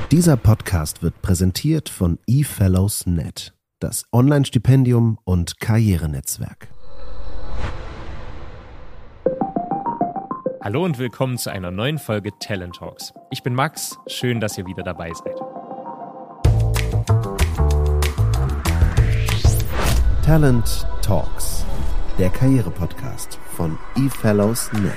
Dieser Podcast wird präsentiert von eFellows.net, das Online-Stipendium und Karrierenetzwerk. Hallo und willkommen zu einer neuen Folge Talent Talks. Ich bin Max, schön, dass ihr wieder dabei seid. Talent Talks, der Karriere-Podcast von eFellows.net.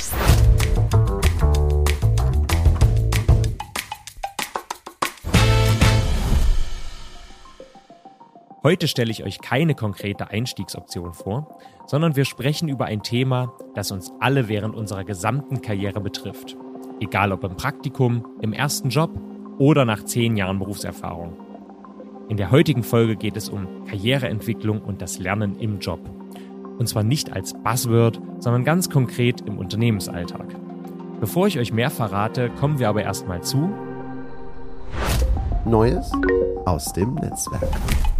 Heute stelle ich euch keine konkrete Einstiegsoption vor, sondern wir sprechen über ein Thema, das uns alle während unserer gesamten Karriere betrifft. Egal ob im Praktikum, im ersten Job oder nach 10 Jahren Berufserfahrung. In der heutigen Folge geht es um Karriereentwicklung und das Lernen im Job. Und zwar nicht als Buzzword, sondern ganz konkret im Unternehmensalltag. Bevor ich euch mehr verrate, kommen wir aber erstmal zu Neues aus dem Netzwerk.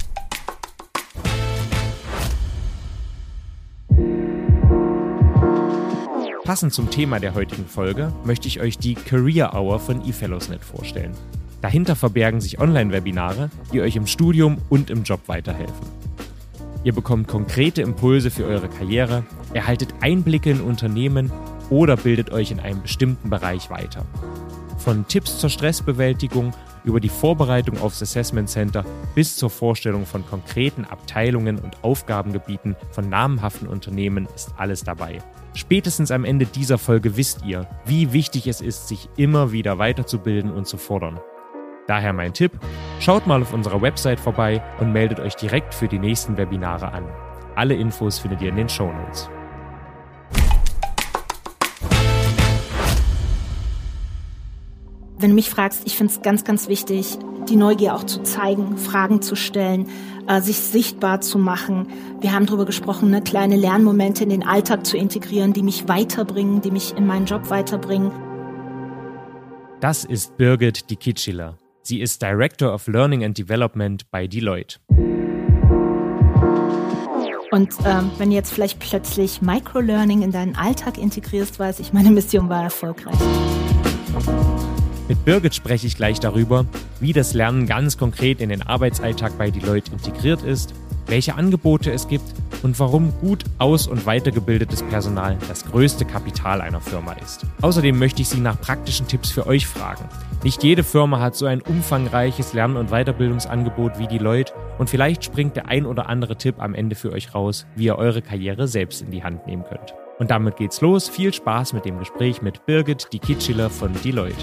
Passend zum Thema der heutigen Folge möchte ich euch die Career Hour von eFellows.net vorstellen. Dahinter verbergen sich Online-Webinare, die euch im Studium und im Job weiterhelfen. Ihr bekommt konkrete Impulse für eure Karriere, erhaltet Einblicke in Unternehmen oder bildet euch in einem bestimmten Bereich weiter. Von Tipps zur Stressbewältigung über die Vorbereitung aufs Assessment Center bis zur Vorstellung von konkreten Abteilungen und Aufgabengebieten von namhaften Unternehmen ist alles dabei. Spätestens am Ende dieser Folge wisst ihr, wie wichtig es ist, sich immer wieder weiterzubilden und zu fordern. Daher mein Tipp, schaut mal auf unserer Website vorbei und meldet euch direkt für die nächsten Webinare an. Alle Infos findet ihr in den Shownotes. Wenn du mich fragst, ich finde es ganz, ganz wichtig, die Neugier auch zu zeigen, Fragen zu stellen, sich sichtbar zu machen. Wir haben darüber gesprochen, kleine Lernmomente in den Alltag zu integrieren, die mich weiterbringen, die mich in meinen Job weiterbringen. Das ist Birgit Dikicila. Sie ist Director of Learning and Development bei Deloitte. Und wenn du jetzt vielleicht plötzlich Microlearning in deinen Alltag integrierst, weiß ich, meine Mission war erfolgreich. Mit Birgit spreche ich gleich darüber, wie das Lernen ganz konkret in den Arbeitsalltag bei Deloitte integriert ist, welche Angebote es gibt und warum gut aus- und weitergebildetes Personal das größte Kapital einer Firma ist. Außerdem möchte ich Sie nach praktischen Tipps für euch fragen. Nicht jede Firma hat so ein umfangreiches Lern- und Weiterbildungsangebot wie Deloitte und vielleicht springt der ein oder andere Tipp am Ende für euch raus, wie ihr eure Karriere selbst in die Hand nehmen könnt. Und damit geht's los. Viel Spaß mit dem Gespräch mit Birgit Dikicila von Deloitte.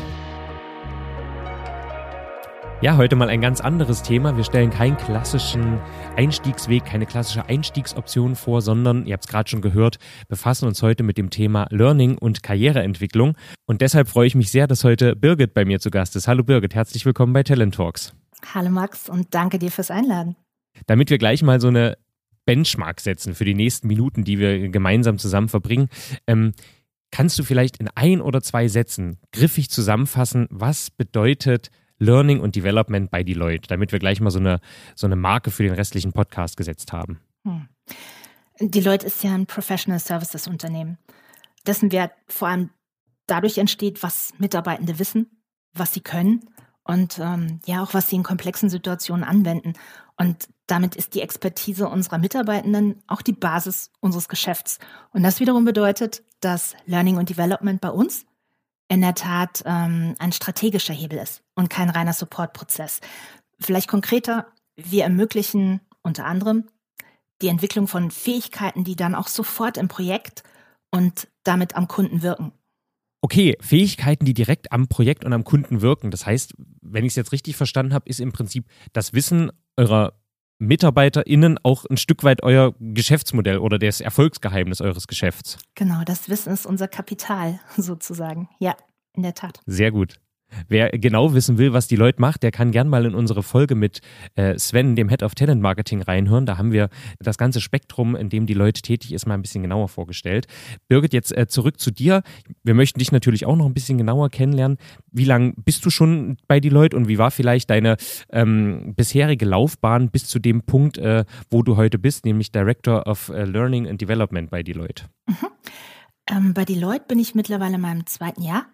Ja, heute mal ein ganz anderes Thema. Wir stellen keinen klassischen Einstiegsweg, keine klassische Einstiegsoption vor, sondern, ihr habt es gerade schon gehört, befassen uns heute mit dem Thema Learning und Karriereentwicklung. Und deshalb freue ich mich sehr, dass heute Birgit bei mir zu Gast ist. Hallo Birgit, herzlich willkommen bei Talent Talks. Hallo Max und danke dir fürs Einladen. Damit wir gleich mal so eine Benchmark setzen für die nächsten Minuten, die wir gemeinsam zusammen verbringen, kannst du vielleicht in 1 oder 2 Sätzen griffig zusammenfassen, was bedeutet Learning und Development bei Deloitte, damit wir gleich mal so eine Marke für den restlichen Podcast gesetzt haben. Deloitte ist ja ein Professional Services Unternehmen, dessen Wert vor allem dadurch entsteht, was Mitarbeitende wissen, was sie können und auch was sie in komplexen Situationen anwenden. Und damit ist die Expertise unserer Mitarbeitenden auch die Basis unseres Geschäfts. Und das wiederum bedeutet, dass Learning und Development bei uns in der Tat ein strategischer Hebel ist und kein reiner Supportprozess. Vielleicht konkreter, wir ermöglichen unter anderem die Entwicklung von Fähigkeiten, die dann auch sofort im Projekt und damit am Kunden wirken. Okay, Fähigkeiten, die direkt am Projekt und am Kunden wirken. Das heißt, wenn ich es jetzt richtig verstanden habe, ist im Prinzip das Wissen eurer MitarbeiterInnen auch ein Stück weit euer Geschäftsmodell oder das Erfolgsgeheimnis eures Geschäfts. Genau, das Wissen ist unser Kapital sozusagen. Ja, in der Tat. Sehr gut. Wer genau wissen will, was Deloitte macht, der kann gern mal in unsere Folge mit Sven, dem Head of Talent Marketing, reinhören. Da haben wir das ganze Spektrum, in dem Deloitte tätig ist, mal ein bisschen genauer vorgestellt. Birgit, jetzt zurück zu dir. Wir möchten dich natürlich auch noch ein bisschen genauer kennenlernen. Wie lange bist du schon bei Deloitte und wie war vielleicht deine bisherige Laufbahn bis zu dem Punkt, wo du heute bist, nämlich Director of Learning and Development bei Deloitte? Bei Deloitte bin ich mittlerweile in meinem 2. Jahr.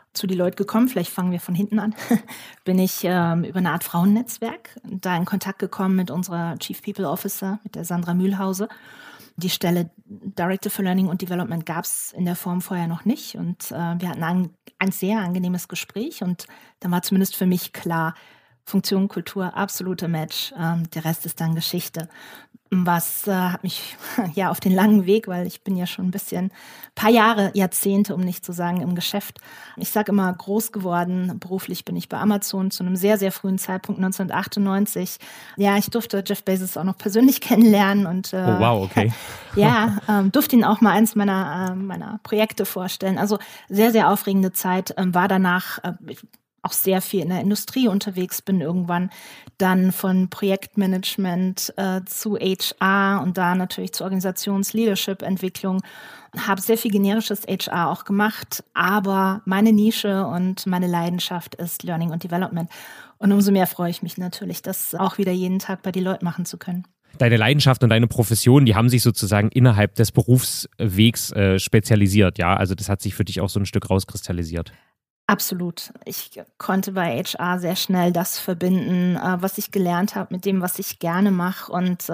zu Deloitte gekommen, vielleicht fangen wir von hinten an, bin ich über eine Art Frauennetzwerk da in Kontakt gekommen mit unserer Chief People Officer, mit der Sandra Mühlhause. Die Stelle Director for Learning und Development gab es in der Form vorher noch nicht und wir hatten ein sehr angenehmes Gespräch und dann war zumindest für mich klar, Funktion, Kultur, absoluter Match, der Rest ist dann Geschichte. Was hat mich ja auf den langen Weg, weil ich bin ja schon ein paar Jahre, Jahrzehnte, um nicht zu sagen, im Geschäft. Ich sage immer groß geworden. Beruflich bin ich bei Amazon zu einem sehr, sehr frühen Zeitpunkt, 1998. Ja, ich durfte Jeff Bezos auch noch persönlich kennenlernen und oh wow, okay. durfte ihn auch mal eins meiner Projekte vorstellen. Also sehr, sehr aufregende Zeit. War danach auch sehr viel in der Industrie unterwegs bin, irgendwann dann von Projektmanagement zu HR und da natürlich zur Organisations-Leadership-Entwicklung. Habe sehr viel generisches HR auch gemacht, aber meine Nische und meine Leidenschaft ist Learning und Development. Und umso mehr freue ich mich natürlich, das auch wieder jeden Tag bei Deloitte machen zu können. Deine Leidenschaft und deine Profession, die haben sich sozusagen innerhalb des Berufswegs spezialisiert, ja? Also das hat sich für dich auch so ein Stück rauskristallisiert. Absolut. Ich konnte bei HR sehr schnell das verbinden, was ich gelernt habe mit dem, was ich gerne mache und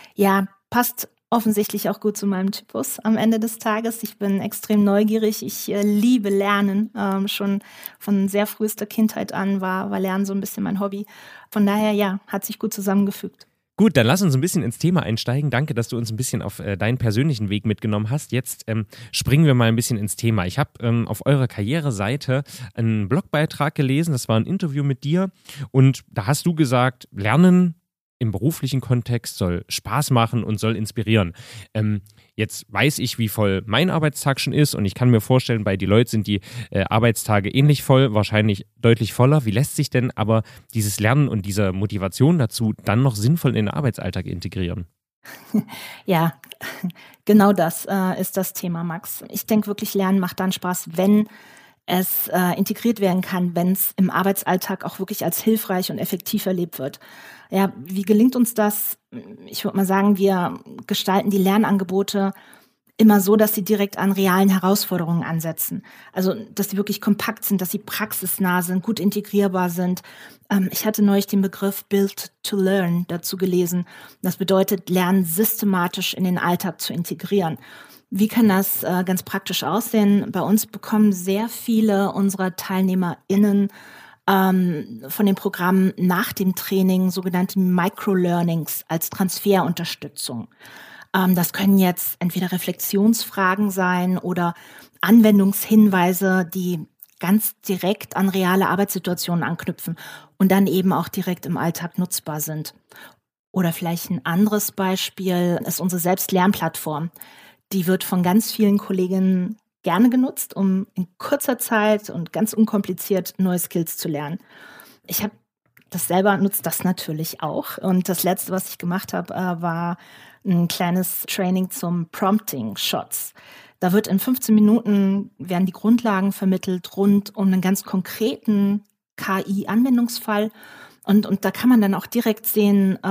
passt offensichtlich auch gut zu meinem Typus am Ende des Tages. Ich bin extrem neugierig, ich liebe Lernen, schon von sehr frühester Kindheit an war Lernen so ein bisschen mein Hobby. Von daher, hat sich gut zusammengefügt. Gut, dann lass uns ein bisschen ins Thema einsteigen. Danke, dass du uns ein bisschen auf deinen persönlichen Weg mitgenommen hast. Jetzt springen wir mal ein bisschen ins Thema. Ich habe auf eurer Karriereseite einen Blogbeitrag gelesen, das war ein Interview mit dir und da hast du gesagt, Lernen im beruflichen Kontext soll Spaß machen und soll inspirieren. Jetzt weiß ich, wie voll mein Arbeitstag schon ist und ich kann mir vorstellen, bei Deloitte sind die Arbeitstage ähnlich voll, wahrscheinlich deutlich voller. Wie lässt sich denn aber dieses Lernen und diese Motivation dazu dann noch sinnvoll in den Arbeitsalltag integrieren? Ja, genau das ist das Thema, Max. Ich denke wirklich, Lernen macht dann Spaß, wenn es integriert werden kann, wenn es im Arbeitsalltag auch wirklich als hilfreich und effektiv erlebt wird. Ja, wie gelingt uns das? Ich würde mal sagen, wir gestalten die Lernangebote immer so, dass sie direkt an realen Herausforderungen ansetzen. Also, dass sie wirklich kompakt sind, dass sie praxisnah sind, gut integrierbar sind. Ich hatte neulich den Begriff Build to Learn dazu gelesen. Das bedeutet, Lernen systematisch in den Alltag zu integrieren. Wie kann das ganz praktisch aussehen? Bei uns bekommen sehr viele unserer TeilnehmerInnen von den Programmen nach dem Training sogenannte Microlearnings als Transferunterstützung. Das können jetzt entweder Reflexionsfragen sein oder Anwendungshinweise, die ganz direkt an reale Arbeitssituationen anknüpfen und dann eben auch direkt im Alltag nutzbar sind. Oder vielleicht ein anderes Beispiel ist unsere Selbstlernplattform. Die wird von ganz vielen Kolleginnen gerne genutzt, um in kurzer Zeit und ganz unkompliziert neue Skills zu lernen. Ich habe das selber, nutze das natürlich auch. Und das Letzte, was ich gemacht habe, war ein kleines Training zum Prompting Shots. Da wird in 15 Minuten werden die Grundlagen vermittelt rund um einen ganz konkreten KI-Anwendungsfall. Und da kann man dann auch direkt sehen,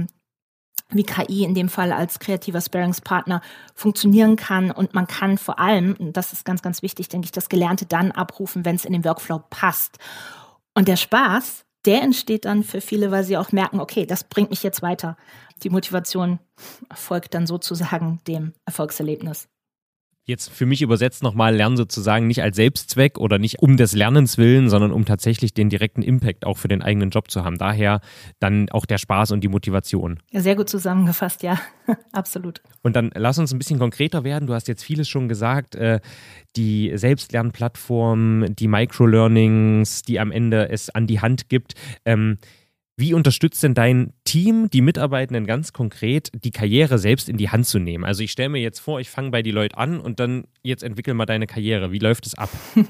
wie KI in dem Fall als kreativer Sparringspartner funktionieren kann. Und man kann vor allem, und das ist ganz, ganz wichtig, denke ich, das Gelernte dann abrufen, wenn es in den Workflow passt. Und der Spaß, der entsteht dann für viele, weil sie auch merken, okay, das bringt mich jetzt weiter. Die Motivation folgt dann sozusagen dem Erfolgserlebnis. Jetzt für mich übersetzt nochmal Lernen sozusagen nicht als Selbstzweck oder nicht um des Lernens willen, sondern um tatsächlich den direkten Impact auch für den eigenen Job zu haben. Daher dann auch der Spaß und die Motivation. Ja, sehr gut zusammengefasst, ja, absolut. Und dann lass uns ein bisschen konkreter werden. Du hast jetzt vieles schon gesagt, die Selbstlernplattform, die Microlearnings, die am Ende es an die Hand gibt. Wie unterstützt denn dein Team, die Mitarbeitenden ganz konkret, die Karriere selbst in die Hand zu nehmen? Also ich stelle mir jetzt vor, ich fange bei Deloitte an und dann jetzt entwickel mal deine Karriere. Wie läuft es ab?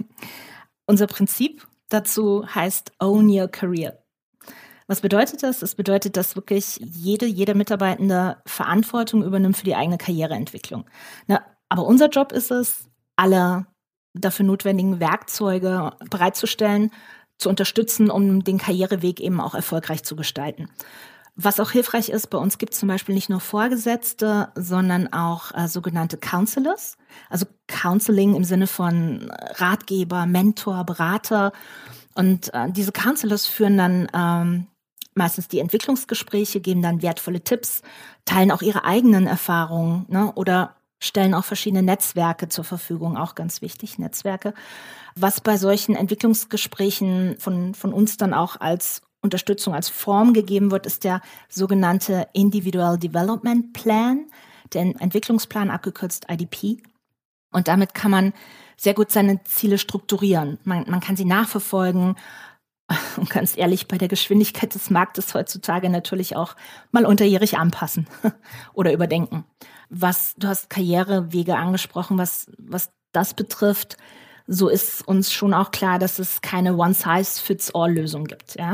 Unser Prinzip dazu heißt Own Your Career. Was bedeutet das? Es bedeutet, dass wirklich jede Mitarbeitende Verantwortung übernimmt für die eigene Karriereentwicklung. Aber unser Job ist es, alle dafür notwendigen Werkzeuge bereitzustellen, zu unterstützen, um den Karriereweg eben auch erfolgreich zu gestalten. Was auch hilfreich ist, bei uns gibt es zum Beispiel nicht nur Vorgesetzte, sondern auch sogenannte Counselors. Also Counseling im Sinne von Ratgeber, Mentor, Berater. Und diese Counselors führen dann meistens die Entwicklungsgespräche, geben dann wertvolle Tipps, teilen auch ihre eigenen Erfahrungen, ne, oder stellen auch verschiedene Netzwerke zur Verfügung, auch ganz wichtig, Netzwerke. Was bei solchen Entwicklungsgesprächen von uns dann auch als Unterstützung, als Form gegeben wird, ist der sogenannte Individual Development Plan, der Entwicklungsplan, abgekürzt IDP. Und damit kann man sehr gut seine Ziele strukturieren. Man kann sie nachverfolgen und ganz ehrlich, bei der Geschwindigkeit des Marktes heutzutage natürlich auch mal unterjährig anpassen oder überdenken. Du hast Karrierewege angesprochen, was das betrifft, so ist uns schon auch klar, dass es keine One-Size-Fits-All-Lösung gibt. Ja?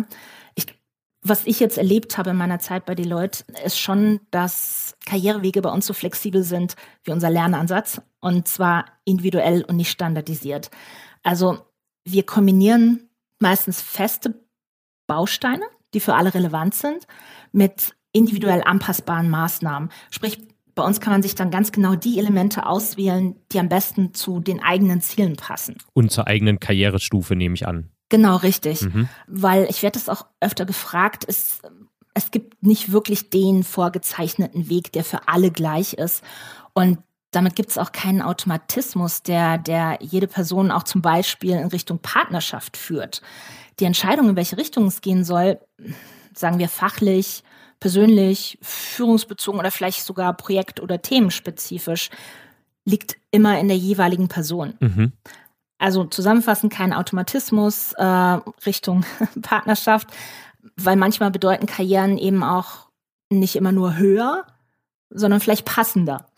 Was ich jetzt erlebt habe in meiner Zeit bei Deloitte, ist schon, dass Karrierewege bei uns so flexibel sind wie unser Lernansatz, und zwar individuell und nicht standardisiert. Also wir kombinieren meistens feste Bausteine, die für alle relevant sind, mit individuell anpassbaren Maßnahmen. Sprich, bei uns kann man sich dann ganz genau die Elemente auswählen, die am besten zu den eigenen Zielen passen. Und zur eigenen Karrierestufe, nehme ich an. Genau, richtig. Weil ich werde das auch öfter gefragt, es gibt nicht wirklich den vorgezeichneten Weg, der für alle gleich ist. Und damit gibt es auch keinen Automatismus, der jede Person auch zum Beispiel in Richtung Partnerschaft führt. Die Entscheidung, in welche Richtung es gehen soll, sagen wir fachlich, persönlich, führungsbezogen oder vielleicht sogar projekt- oder themenspezifisch, liegt immer in der jeweiligen Person. Also zusammenfassend kein Automatismus Richtung Partnerschaft, weil manchmal bedeuten Karrieren eben auch nicht immer nur höher, sondern vielleicht passender.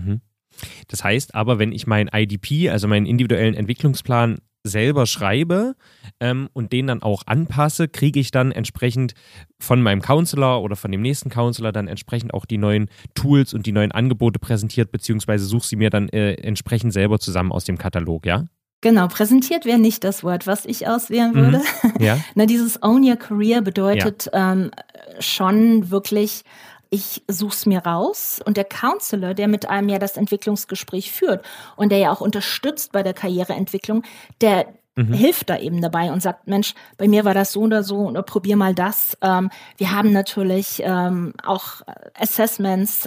Das heißt aber, wenn ich meinen IDP, also meinen individuellen Entwicklungsplan, selber schreibe und den dann auch anpasse, kriege ich dann entsprechend von meinem Counselor oder von dem nächsten Counselor dann entsprechend auch die neuen Tools und die neuen Angebote präsentiert, beziehungsweise suche sie mir dann entsprechend selber zusammen aus dem Katalog, ja? Genau, präsentiert wäre nicht das Wort, was ich auswählen würde. Ja. Na, dieses Own Your Career bedeutet schon wirklich, ich suche es mir raus, und der Counselor, der mit einem ja das Entwicklungsgespräch führt und der ja auch unterstützt bei der Karriereentwicklung, der hilft da eben dabei und sagt, Mensch, bei mir war das so oder so, oder probier mal das. Wir haben natürlich auch Assessments,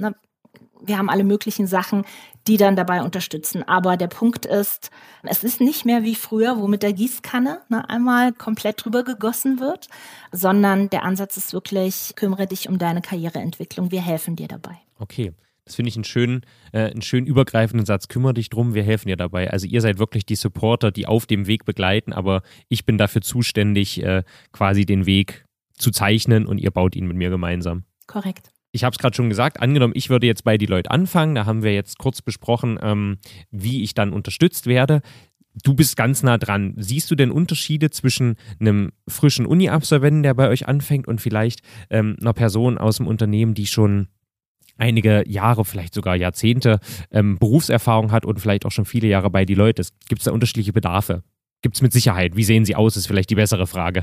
wir haben alle möglichen Sachen, die dann dabei unterstützen. Aber der Punkt ist, es ist nicht mehr wie früher, wo mit der Gießkanne einmal komplett drüber gegossen wird, sondern der Ansatz ist wirklich, kümmere dich um deine Karriereentwicklung, wir helfen dir dabei. Okay, das finde ich einen schönen übergreifenden Satz, kümmere dich drum, wir helfen dir dabei. Also ihr seid wirklich die Supporter, die auf dem Weg begleiten, aber ich bin dafür zuständig, quasi den Weg zu zeichnen, und ihr baut ihn mit mir gemeinsam. Korrekt. Ich habe es gerade schon gesagt, angenommen, ich würde jetzt bei Deloitte anfangen, da haben wir jetzt kurz besprochen, wie ich dann unterstützt werde. Du bist ganz nah dran. Siehst du denn Unterschiede zwischen einem frischen Uni-Absolventen, der bei euch anfängt, und vielleicht einer Person aus dem Unternehmen, die schon einige Jahre, vielleicht sogar Jahrzehnte Berufserfahrung hat und vielleicht auch schon viele Jahre bei Deloitte ist? Gibt es da unterschiedliche Bedarfe? Gibt es mit Sicherheit. Wie sehen sie aus, ist vielleicht die bessere Frage.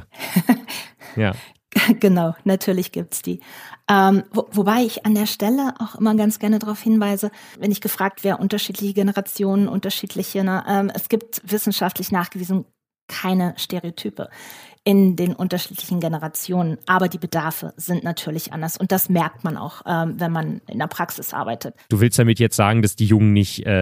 Ja. Genau, natürlich gibt's die. Wobei ich an der Stelle auch immer ganz gerne darauf hinweise, wenn ich gefragt werde, unterschiedliche Generationen, es gibt wissenschaftlich nachgewiesen keine Stereotype in den unterschiedlichen Generationen, aber die Bedarfe sind natürlich anders, und das merkt man auch, wenn man in der Praxis arbeitet. Du willst damit jetzt sagen, dass die Jüngeren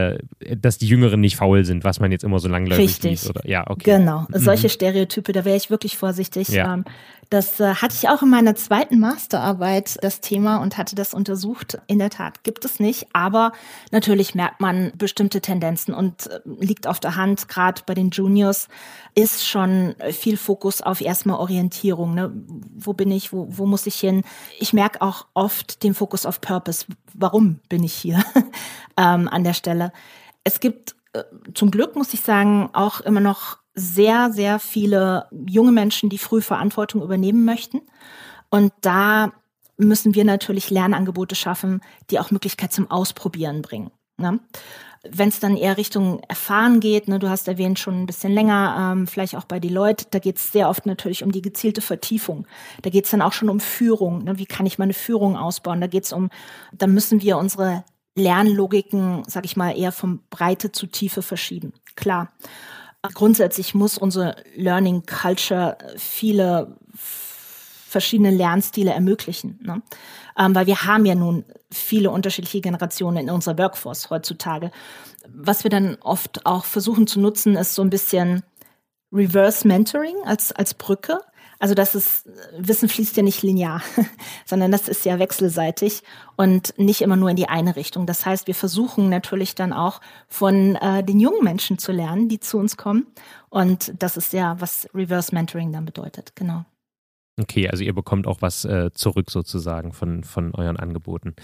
nicht faul sind, was man jetzt immer so langläufig liest, oder? Ja, okay. Genau, solche Stereotype, da wäre ich wirklich vorsichtig. Ja. Das hatte ich auch in meiner zweiten Masterarbeit, das Thema, und hatte das untersucht. In der Tat gibt es nicht, aber natürlich merkt man bestimmte Tendenzen, und liegt auf der Hand, gerade bei den Juniors ist schon viel Fokus auf erstmal Orientierung. Ne? Wo bin ich, wo muss ich hin? Ich merke auch oft den Fokus auf Purpose. Warum bin ich hier an der Stelle? Es gibt zum Glück, muss ich sagen, auch immer noch sehr, sehr viele junge Menschen, die früh Verantwortung übernehmen möchten. Und da müssen wir natürlich Lernangebote schaffen, die auch Möglichkeit zum Ausprobieren bringen. Ne? Wenn es dann eher Richtung Erfahren geht, ne, du hast erwähnt, schon ein bisschen länger, vielleicht auch bei Deloitte, da geht es sehr oft natürlich um die gezielte Vertiefung. Da geht es dann auch schon um Führung. Ne? Wie kann ich meine Führung ausbauen? Da müssen wir unsere Lernlogiken, sag ich mal, eher von Breite zu Tiefe verschieben. Klar. Grundsätzlich muss unsere Learning Culture viele verschiedene Lernstile ermöglichen. Ne? Weil wir haben ja nun viele unterschiedliche Generationen in unserer Workforce heutzutage. Was wir dann oft auch versuchen zu nutzen, ist so ein bisschen Reverse Mentoring als Brücke. Also Wissen fließt ja nicht linear, sondern das ist ja wechselseitig und nicht immer nur in die eine Richtung. Das heißt, wir versuchen natürlich dann auch von den jungen Menschen zu lernen, die zu uns kommen. Und das ist ja, was Reverse Mentoring dann bedeutet, genau. Okay, also ihr bekommt auch was zurück sozusagen von euren Angeboten.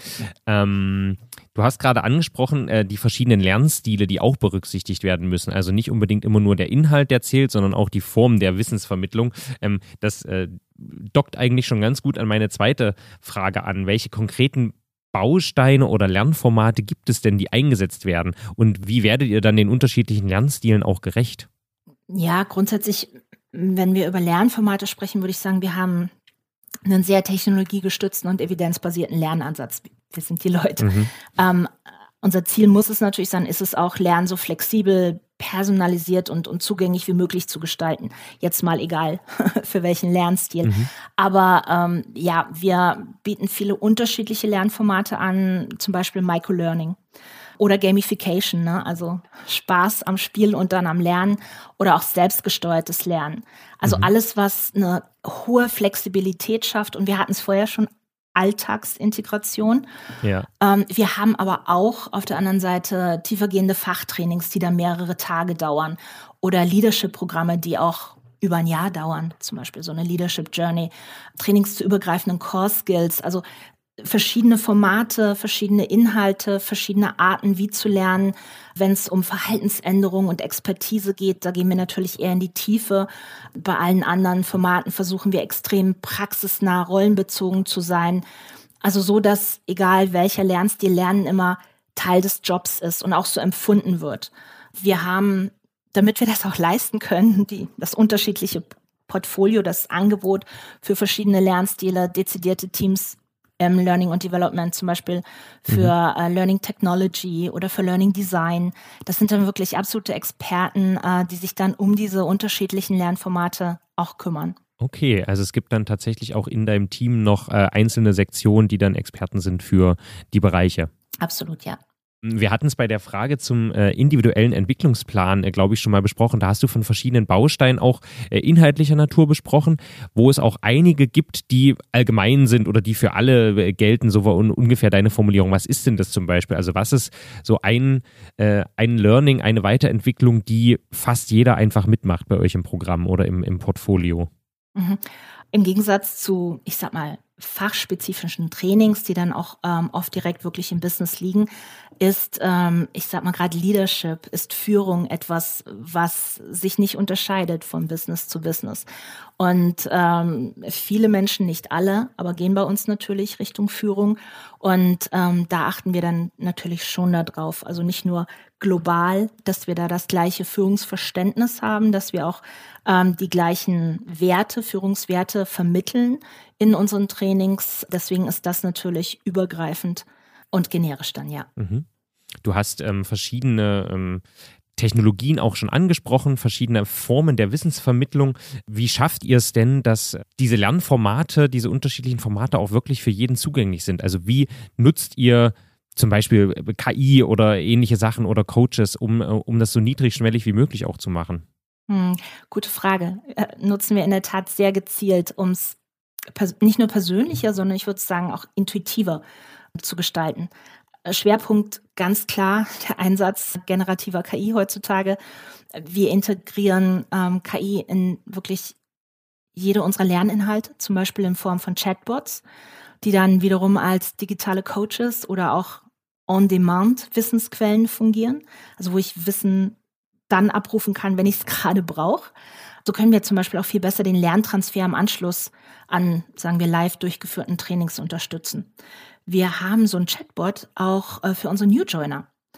Du hast gerade angesprochen, die verschiedenen Lernstile, die auch berücksichtigt werden müssen. Also nicht unbedingt immer nur der Inhalt, der zählt, sondern auch die Form der Wissensvermittlung. Das dockt eigentlich schon ganz gut an meine zweite Frage an. Welche konkreten Bausteine oder Lernformate gibt es denn, die eingesetzt werden? Und wie werdet ihr dann den unterschiedlichen Lernstilen auch gerecht? Ja, grundsätzlich, wenn wir über Lernformate sprechen, würde ich sagen, wir haben einen sehr technologiegestützten und evidenzbasierten Lernansatz. Wir sind die Leute. Unser Ziel muss es natürlich sein, ist es auch, Lernen so flexibel, personalisiert und zugänglich wie möglich zu gestalten. Jetzt mal egal, für welchen Lernstil. Aber wir bieten viele unterschiedliche Lernformate an, zum Beispiel Microlearning. Oder Gamification, ne? Also Spaß am Spiel und dann am Lernen oder auch selbstgesteuertes Lernen. Also alles, was eine hohe Flexibilität schafft. Und wir hatten es vorher schon, Alltagsintegration. Ja. Wir haben aber auch auf der anderen Seite tiefergehende Fachtrainings, die dann mehrere Tage dauern. Oder Leadership-Programme, die auch über ein Jahr dauern. Zum Beispiel so eine Leadership Journey. Trainings zu übergreifenden Core Skills. Also verschiedene Formate, verschiedene Inhalte, verschiedene Arten, wie zu lernen. Wenn es um Verhaltensänderung und Expertise geht, da gehen wir natürlich eher in die Tiefe. Bei allen anderen Formaten versuchen wir extrem praxisnah, rollenbezogen zu sein. Also so, dass egal welcher Lernstil, Lernen immer Teil des Jobs ist und auch so empfunden wird. Wir haben, damit wir das auch leisten können, das unterschiedliche Portfolio, das Angebot für verschiedene Lernstile, dezidierte Teams Learning und Development, zum Beispiel für Learning Technology oder für Learning Design. Das sind dann wirklich absolute Experten, die sich dann um diese unterschiedlichen Lernformate auch kümmern. Okay, also es gibt dann tatsächlich auch in deinem Team noch einzelne Sektionen, die dann Experten sind für die Bereiche. Absolut, ja. Wir hatten es bei der Frage zum individuellen Entwicklungsplan, glaube ich, schon mal besprochen. Da hast du von verschiedenen Bausteinen auch inhaltlicher Natur besprochen, wo es auch einige gibt, die allgemein sind oder die für alle gelten, so war ungefähr deine Formulierung. Was ist denn das zum Beispiel? Also was ist so ein Learning, eine Weiterentwicklung, die fast jeder einfach mitmacht bei euch im Programm oder im Portfolio? Im Gegensatz zu, ich sag mal, fachspezifischen Trainings, die dann auch oft direkt wirklich im Business liegen, ist, ich sag mal gerade Leadership, ist Führung etwas, was sich nicht unterscheidet von Business zu Business. Und viele Menschen, nicht alle, aber gehen bei uns natürlich Richtung Führung. Und da achten wir dann natürlich schon darauf. Also nicht nur global, dass wir da das gleiche Führungsverständnis haben, dass wir auch die gleichen Werte, Führungswerte vermitteln in unseren Trainings. Deswegen ist das natürlich übergreifend und generisch dann, ja. Du hast verschiedene Technologien auch schon angesprochen, verschiedene Formen der Wissensvermittlung. Wie schafft ihr es denn, dass diese Lernformate, diese unterschiedlichen Formate auch wirklich für jeden zugänglich sind? Also wie nutzt ihr zum Beispiel KI oder ähnliche Sachen oder Coaches, um das so niedrigschwellig wie möglich auch zu machen? Gute Frage. Nutzen wir in der Tat sehr gezielt, um es nicht nur persönlicher, sondern ich würde sagen auch intuitiver zu gestalten. Schwerpunkt ganz klar der Einsatz generativer KI heutzutage. Wir integrieren KI in wirklich jede unserer Lerninhalte, zum Beispiel in Form von Chatbots, die dann wiederum als digitale Coaches oder auch On-Demand-Wissensquellen fungieren, also wo ich Wissen dann abrufen kann, wenn ich es gerade brauche. So können wir zum Beispiel auch viel besser den Lerntransfer im Anschluss an, sagen wir, live durchgeführten Trainings unterstützen. Wir haben so ein Chatbot auch für unsere New Joiner.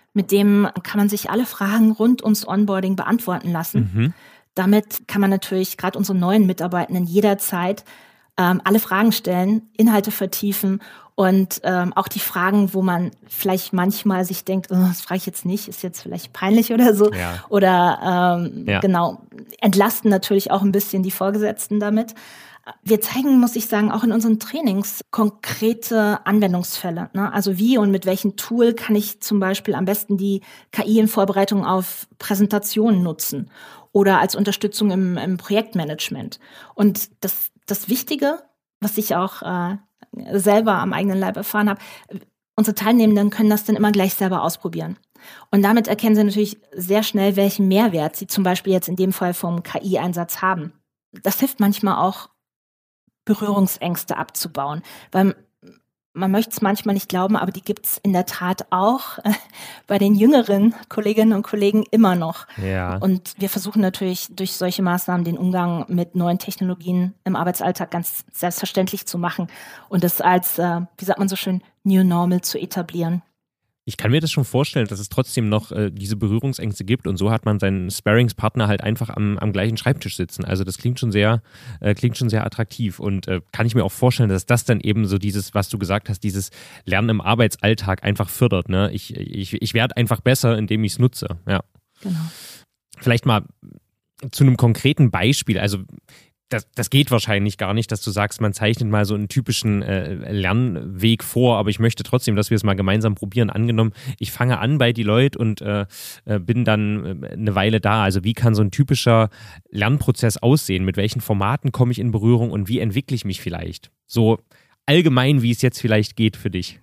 Mit dem kann man sich alle Fragen rund ums Onboarding beantworten lassen. Damit kann man natürlich gerade unsere neuen Mitarbeitenden jederzeit alle Fragen stellen, Inhalte vertiefen und auch die Fragen, wo man vielleicht manchmal sich denkt, das frage ich jetzt nicht, ist jetzt vielleicht peinlich oder so. Ja. Oder genau, entlasten natürlich auch ein bisschen die Vorgesetzten damit. Wir zeigen, muss ich sagen, auch in unseren Trainings konkrete Anwendungsfälle. Ne? Also wie und mit welchem Tool kann ich zum Beispiel am besten die KI in Vorbereitung auf Präsentationen nutzen oder als Unterstützung im Projektmanagement. Und das Wichtige, was ich auch selber am eigenen Leib erfahren habe, unsere Teilnehmenden können das dann immer gleich selber ausprobieren. Und damit erkennen sie natürlich sehr schnell, welchen Mehrwert sie zum Beispiel jetzt in dem Fall vom KI-Einsatz haben. Das hilft manchmal auch, Berührungsängste abzubauen, weil man möchte es manchmal nicht glauben, aber die gibt es in der Tat auch bei den jüngeren Kolleginnen und Kollegen immer noch. Ja. Und wir versuchen natürlich durch solche Maßnahmen den Umgang mit neuen Technologien im Arbeitsalltag ganz selbstverständlich zu machen und das als, wie sagt man so schön, New Normal zu etablieren. Ich kann mir das schon vorstellen, dass es trotzdem noch diese Berührungsängste gibt und so hat man seinen Sparringspartner halt einfach am gleichen Schreibtisch sitzen. Also das klingt schon sehr attraktiv und kann ich mir auch vorstellen, dass das dann eben so dieses, was du gesagt hast, dieses Lernen im Arbeitsalltag einfach fördert. Ne? Ich werde einfach besser, indem ich es nutze. Ja. Genau. Vielleicht mal zu einem konkreten Beispiel, also das geht wahrscheinlich gar nicht, dass du sagst, man zeichnet mal so einen typischen Lernweg vor, aber ich möchte trotzdem, dass wir es mal gemeinsam probieren. Angenommen, ich fange an bei Deloitte und bin dann eine Weile da. Also wie kann so ein typischer Lernprozess aussehen? Mit welchen Formaten komme ich in Berührung und wie entwickle ich mich vielleicht? So allgemein, wie es jetzt vielleicht geht für dich.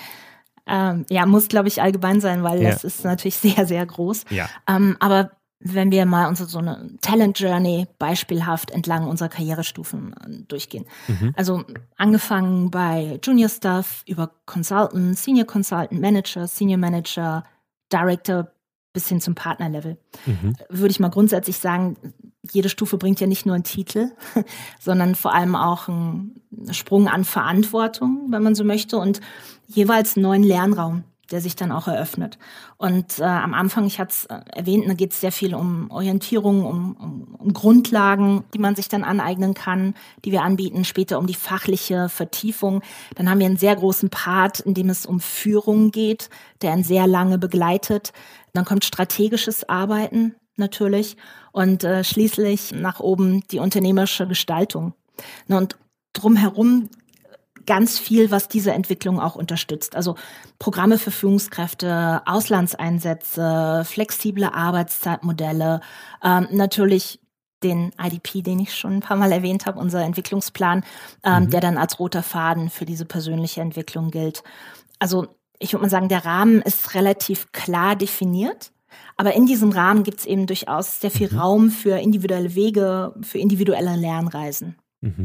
Muss, glaube ich, allgemein sein, weil das ist natürlich sehr, sehr groß. Ja. Aber wenn wir mal so eine Talent Journey beispielhaft entlang unserer Karrierestufen durchgehen. Also angefangen bei Junior Staff über Consultant, Senior Consultant, Manager, Senior Manager, Director bis hin zum Partnerlevel. Würde ich mal grundsätzlich sagen, jede Stufe bringt ja nicht nur einen Titel, sondern vor allem auch einen Sprung an Verantwortung, wenn man so möchte, und jeweils einen neuen Lernraum, der sich dann auch eröffnet. Und am Anfang, ich hatte es erwähnt, da geht es sehr viel um Orientierung, um Grundlagen, die man sich dann aneignen kann, die wir anbieten, später um die fachliche Vertiefung. Dann haben wir einen sehr großen Part, in dem es um Führung geht, der einen sehr lange begleitet. Dann kommt strategisches Arbeiten natürlich und schließlich nach oben die unternehmerische Gestaltung. Und drumherum ganz viel, was diese Entwicklung auch unterstützt. Also Programme für Führungskräfte, Auslandseinsätze, flexible Arbeitszeitmodelle, natürlich den IDP, den ich schon ein paar Mal erwähnt habe, unser Entwicklungsplan, der dann als roter Faden für diese persönliche Entwicklung gilt. Also ich würde mal sagen, der Rahmen ist relativ klar definiert, aber in diesem Rahmen gibt es eben durchaus sehr viel Raum für individuelle Wege, für individuelle Lernreisen.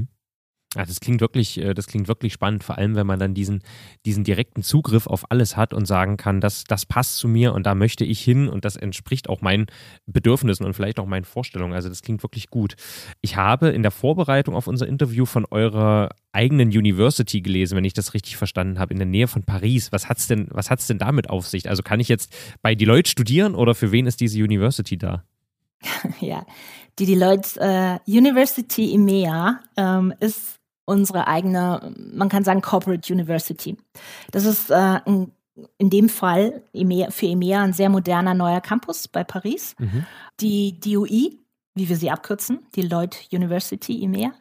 Ja, das klingt wirklich spannend, vor allem wenn man dann diesen direkten Zugriff auf alles hat und sagen kann, das passt zu mir und da möchte ich hin und das entspricht auch meinen Bedürfnissen und vielleicht auch meinen Vorstellungen. Also das klingt wirklich gut. Ich habe in der Vorbereitung auf unser Interview von eurer eigenen University gelesen, wenn ich das richtig verstanden habe, in der Nähe von Paris. Was hat's denn damit auf sich? Also kann ich jetzt bei Deloitte studieren oder für wen ist diese University da? Ja, die Deloitte University EMEA ist unsere eigene, man kann sagen, Corporate University. Das ist in dem Fall für EMEA ein sehr moderner neuer Campus bei Paris. Die DUI, wie wir sie abkürzen, Deloitte University EMEA,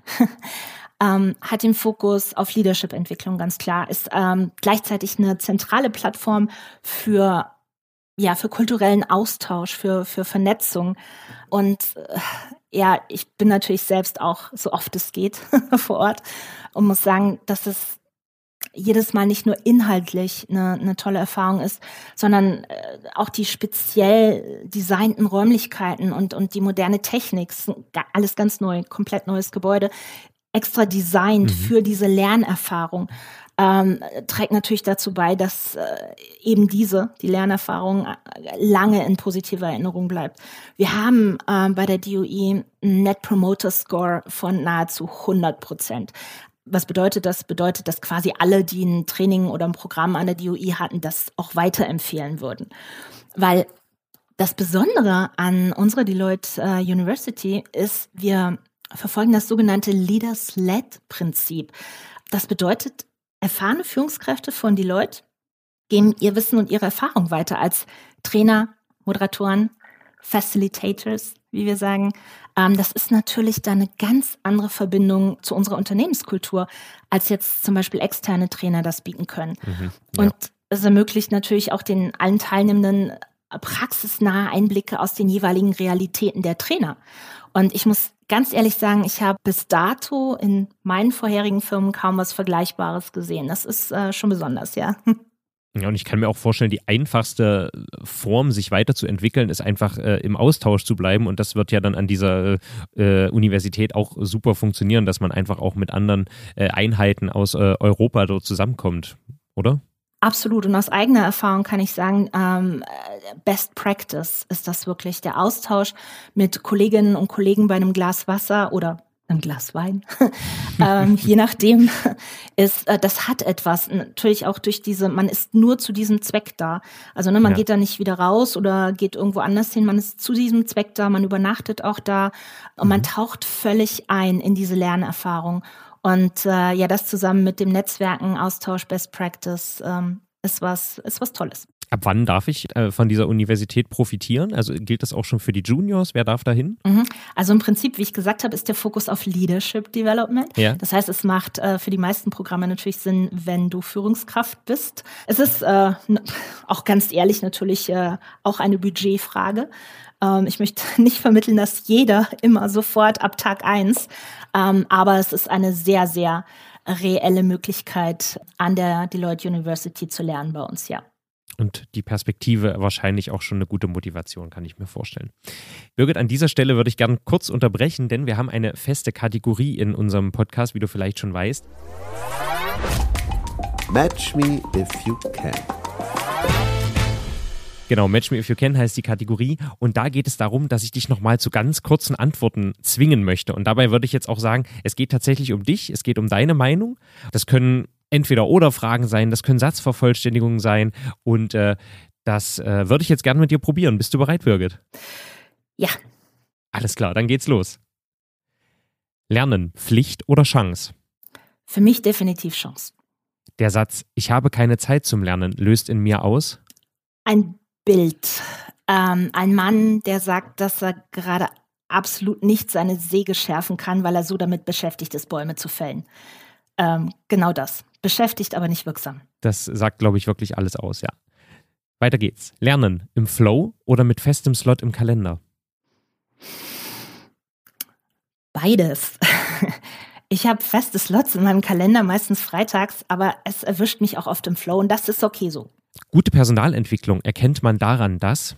hat den Fokus auf Leadership-Entwicklung, ganz klar. Ist gleichzeitig eine zentrale Plattform für kulturellen Austausch, für Vernetzung. Und ich bin natürlich selbst auch, so oft es geht, vor Ort und muss sagen, dass es jedes Mal nicht nur inhaltlich eine tolle Erfahrung ist, sondern auch die speziell designten Räumlichkeiten und die moderne Technik, alles ganz neu, komplett neues Gebäude, extra designt für diese Lernerfahrung. Trägt natürlich dazu bei, dass eben die Lernerfahrung lange in positiver Erinnerung bleibt. Wir haben bei der DOE einen Net Promoter Score von nahezu 100%, Was bedeutet das? Bedeutet, dass quasi alle, die ein Training oder ein Programm an der DOI hatten, das auch weiterempfehlen würden. Weil das Besondere an unserer Deloitte University ist, wir verfolgen das sogenannte Leaders-Led-Prinzip. Das bedeutet, erfahrene Führungskräfte von Deloitte geben ihr Wissen und ihre Erfahrung weiter als Trainer, Moderatoren, Facilitators, wie wir sagen. Das ist natürlich dann eine ganz andere Verbindung zu unserer Unternehmenskultur, als jetzt zum Beispiel externe Trainer das bieten können. Ja. Und es ermöglicht natürlich auch den allen Teilnehmenden praxisnahe Einblicke aus den jeweiligen Realitäten der Trainer. Und ich muss ganz ehrlich sagen, ich habe bis dato in meinen vorherigen Firmen kaum was Vergleichbares gesehen. Das ist schon besonders, ja. Ja, und ich kann mir auch vorstellen, die einfachste Form, sich weiterzuentwickeln, ist einfach im Austausch zu bleiben. Und das wird ja dann an dieser Universität auch super funktionieren, dass man einfach auch mit anderen Einheiten aus Europa dort zusammenkommt, oder? Absolut. Und aus eigener Erfahrung kann ich sagen, Best Practice ist das wirklich. Der Austausch mit Kolleginnen und Kollegen bei einem Glas Wasser oder einem Glas Wein, je nachdem, das hat etwas. Natürlich auch durch man ist nur zu diesem Zweck da. Also man geht da nicht wieder raus oder geht irgendwo anders hin. Man ist zu diesem Zweck da, man übernachtet auch da und man taucht völlig ein in diese Lernerfahrung. Und das zusammen mit dem Netzwerken, Austausch, Best Practice ist was Tolles. Ab wann darf ich von dieser Universität profitieren? Also gilt das auch schon für die Juniors? Wer darf da hin? Also im Prinzip, wie ich gesagt habe, ist der Fokus auf Leadership Development. Ja. Das heißt, es macht für die meisten Programme natürlich Sinn, wenn du Führungskraft bist. Es ist auch ganz ehrlich natürlich auch eine Budgetfrage. Ich möchte nicht vermitteln, dass jeder immer sofort ab Tag 1, aber es ist eine sehr, sehr reelle Möglichkeit, an der Deloitte University zu lernen bei uns, ja. Und die Perspektive wahrscheinlich auch schon eine gute Motivation, kann ich mir vorstellen. Birgit, an dieser Stelle würde ich gerne kurz unterbrechen, denn wir haben eine feste Kategorie in unserem Podcast, wie du vielleicht schon weißt. Match me if you can. Genau, Match Me If You Can heißt die Kategorie und da geht es darum, dass ich dich nochmal zu ganz kurzen Antworten zwingen möchte. Und dabei würde ich jetzt auch sagen, es geht tatsächlich um dich, es geht um deine Meinung. Das können Entweder-oder-Fragen sein, das können Satzvervollständigungen sein und das würde ich jetzt gerne mit dir probieren. Bist du bereit, Birgit? Ja. Alles klar, dann geht's los. Lernen, Pflicht oder Chance? Für mich definitiv Chance. Der Satz, ich habe keine Zeit zum Lernen, löst in mir aus? Ein Bild. Ein Mann, der sagt, dass er gerade absolut nicht seine Säge schärfen kann, weil er so damit beschäftigt ist, Bäume zu fällen. Genau das. Beschäftigt, aber nicht wirksam. Das sagt, glaube ich, wirklich alles aus, ja. Weiter geht's. Lernen im Flow oder mit festem Slot im Kalender? Beides. Ich habe feste Slots in meinem Kalender, meistens freitags, aber es erwischt mich auch oft im Flow und das ist okay so. Gute Personalentwicklung erkennt man daran, dass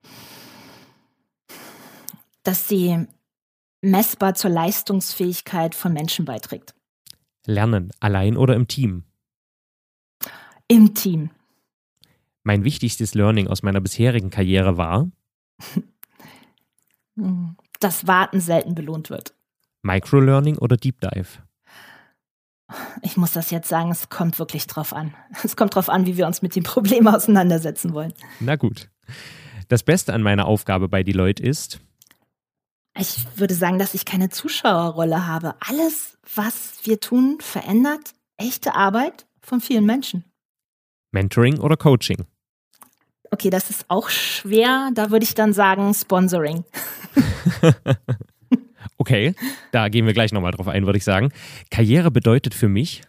sie messbar zur Leistungsfähigkeit von Menschen beiträgt. Lernen, allein oder im Team? Im Team. Mein wichtigstes Learning aus meiner bisherigen Karriere war? Dass Warten selten belohnt wird. Microlearning oder Deep Dive? Ich muss das jetzt sagen, es kommt wirklich drauf an. Es kommt drauf an, wie wir uns mit dem Problem auseinandersetzen wollen. Na gut. Das Beste an meiner Aufgabe bei Deloitte ist? Ich würde sagen, dass ich keine Zuschauerrolle habe. Alles, was wir tun, verändert echte Arbeit von vielen Menschen. Mentoring oder Coaching? Okay, das ist auch schwer. Da würde ich dann sagen Sponsoring. Okay, da gehen wir gleich nochmal drauf ein, würde ich sagen. Karriere bedeutet für mich?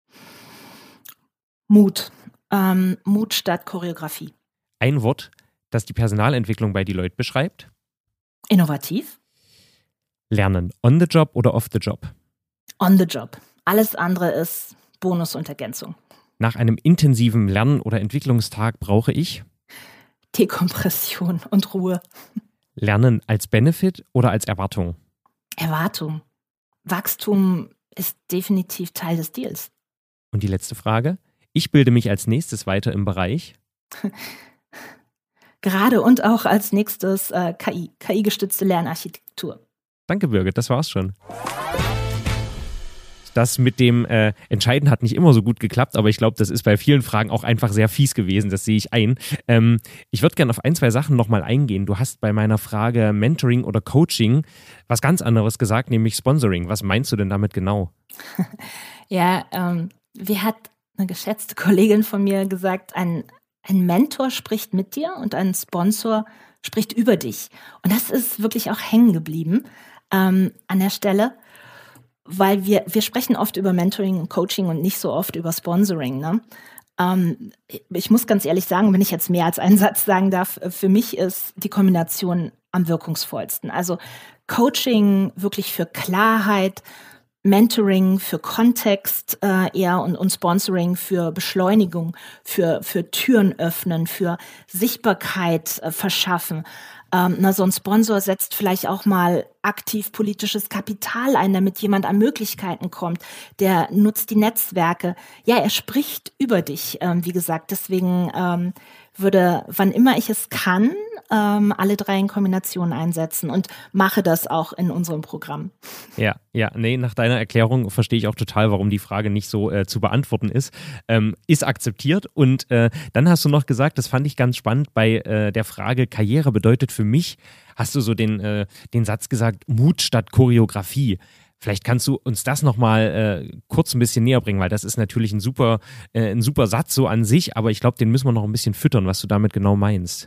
Mut. Mut statt Choreografie. Ein Wort, das die Personalentwicklung bei Deloitte beschreibt? Innovativ. Lernen on the job oder off the job? On the job. Alles andere ist Bonus und Ergänzung. Nach einem intensiven Lern- oder Entwicklungstag brauche ich? Dekompression und Ruhe. Lernen als Benefit oder als Erwartung? Erwartung. Wachstum ist definitiv Teil des Deals. Und die letzte Frage. Ich bilde mich als nächstes weiter im Bereich? Gerade und auch als nächstes KI-gestützte Lernarchitektur. Danke, Birgit, das war's schon. Das mit dem Entscheiden hat nicht immer so gut geklappt, aber ich glaube, das ist bei vielen Fragen auch einfach sehr fies gewesen, das sehe ich ein. Ich würde gerne auf 1, 2 Sachen nochmal eingehen. Du hast bei meiner Frage Mentoring oder Coaching was ganz anderes gesagt, nämlich Sponsoring. Was meinst du denn damit genau? Ja, wie hat eine geschätzte Kollegin von mir gesagt, ein Mentor spricht mit dir und ein Sponsor spricht über dich. Und das ist wirklich auch hängen geblieben an der Stelle, weil wir sprechen oft über Mentoring und Coaching und nicht so oft über Sponsoring, ne? Ich muss ganz ehrlich sagen, wenn ich jetzt mehr als einen Satz sagen darf, für mich ist die Kombination am wirkungsvollsten. Also Coaching wirklich für Klarheit, Mentoring für Kontext eher und Sponsoring für Beschleunigung, für Türen öffnen, für Sichtbarkeit verschaffen. So ein Sponsor setzt vielleicht auch mal aktiv politisches Kapital ein, damit jemand an Möglichkeiten kommt. Der nutzt die Netzwerke. Ja, er spricht über dich, wie gesagt. Deswegen würde, wann immer ich es kann, alle 3 in Kombination einsetzen und mache das auch in unserem Programm. Ja, nee, nach deiner Erklärung verstehe ich auch total, warum die Frage nicht so zu beantworten ist. Ist akzeptiert und dann hast du noch gesagt, das fand ich ganz spannend, bei der Frage Karriere bedeutet für mich, hast du so den Satz gesagt, Mut statt Choreografie. Vielleicht kannst du uns das nochmal kurz ein bisschen näher bringen, weil das ist natürlich ein super Satz so an sich, aber ich glaube, den müssen wir noch ein bisschen füttern, was du damit genau meinst.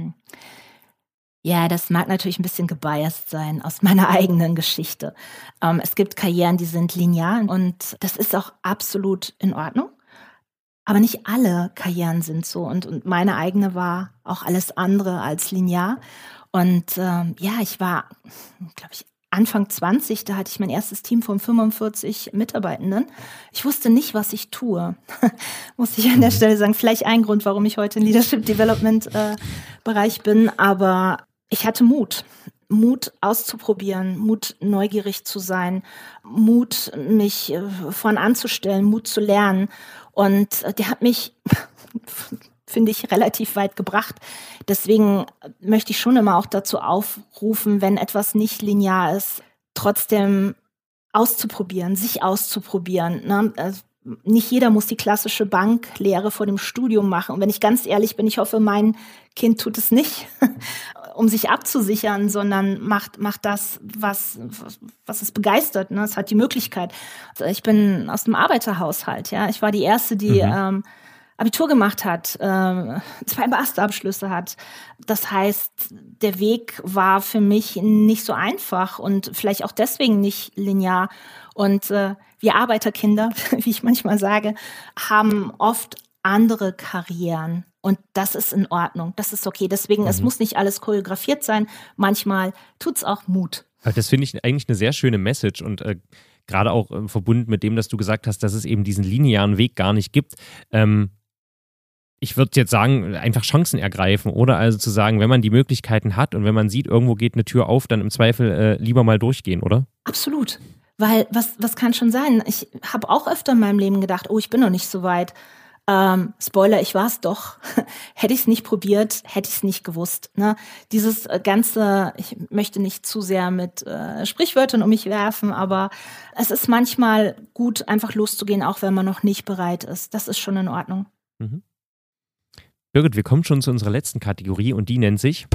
Ja, das mag natürlich ein bisschen gebiased sein aus meiner eigenen Geschichte. Es gibt Karrieren, die sind linear und das ist auch absolut in Ordnung. Aber nicht alle Karrieren sind so und meine eigene war auch alles andere als linear. Und ich war, glaube ich, Anfang 20, da hatte ich mein erstes Team von 45 Mitarbeitenden. Ich wusste nicht, was ich tue, muss ich an der Stelle sagen. Vielleicht ein Grund, warum ich heute im Leadership Development Bereich bin, aber ich hatte Mut auszuprobieren, Mut neugierig zu sein, Mut mich vorn anzustellen, Mut zu lernen und der hat mich finde ich, relativ weit gebracht. Deswegen möchte ich schon immer auch dazu aufrufen, wenn etwas nicht linear ist, trotzdem auszuprobieren, sich auszuprobieren. Ne? Also nicht jeder muss die klassische Banklehre vor dem Studium machen. Und wenn ich ganz ehrlich bin, ich hoffe, mein Kind tut es nicht, um sich abzusichern, sondern macht das, was es begeistert. Ne? Es hat die Möglichkeit. Also ich bin aus dem Arbeiterhaushalt. Ja, ich war die Erste, die Abitur gemacht hat, 2 Masterabschlüsse hat. Das heißt, der Weg war für mich nicht so einfach und vielleicht auch deswegen nicht linear. Und wir Arbeiterkinder, wie ich manchmal sage, haben oft andere Karrieren. Und das ist in Ordnung, das ist okay. Deswegen, es muss nicht alles choreografiert sein. Manchmal tut's auch Mut. Das finde ich eigentlich eine sehr schöne Message und gerade auch verbunden mit dem, dass du gesagt hast, dass es eben diesen linearen Weg gar nicht gibt. Ich würde jetzt sagen, einfach Chancen ergreifen oder also zu sagen, wenn man die Möglichkeiten hat und wenn man sieht, irgendwo geht eine Tür auf, dann im Zweifel lieber mal durchgehen, oder? Absolut. Weil was kann schon sein? Ich habe auch öfter in meinem Leben gedacht, ich bin noch nicht so weit. Spoiler, ich war es doch. Hätte ich es nicht probiert, hätte ich es nicht gewusst. Ne? Dieses ganze, ich möchte nicht zu sehr mit Sprichwörtern um mich werfen, aber es ist manchmal gut, einfach loszugehen, auch wenn man noch nicht bereit ist. Das ist schon in Ordnung. Mhm. Birgit, wir kommen schon zu unserer letzten Kategorie und die nennt sich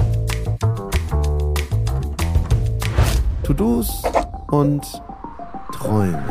To-Dos und Träume.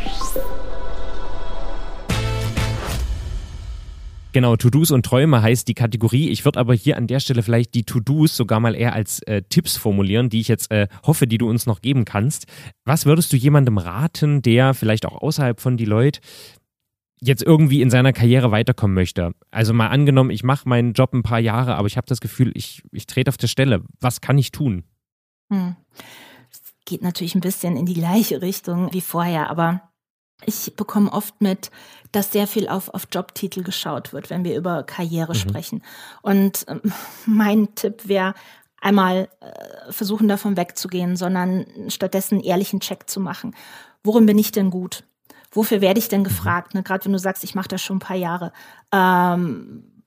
Genau, To-Dos und Träume heißt die Kategorie. Ich würde aber hier an der Stelle vielleicht die To-Dos sogar mal eher als Tipps formulieren, die ich jetzt hoffe, die du uns noch geben kannst. Was würdest du jemandem raten, der vielleicht auch außerhalb von Deloitte jetzt irgendwie in seiner Karriere weiterkommen möchte? Also mal angenommen, ich mache meinen Job ein paar Jahre, aber ich habe das Gefühl, ich trete auf der Stelle. Was kann ich tun? Es geht natürlich ein bisschen in die gleiche Richtung wie vorher, aber ich bekomme oft mit, dass sehr viel auf Jobtitel geschaut wird, wenn wir über Karriere sprechen. Und mein Tipp wäre, einmal versuchen, davon wegzugehen, sondern stattdessen einen ehrlichen Check zu machen. Worin bin ich denn gut? Wofür werde ich denn gefragt? Ne? Gerade wenn du sagst, ich mache das schon ein paar Jahre.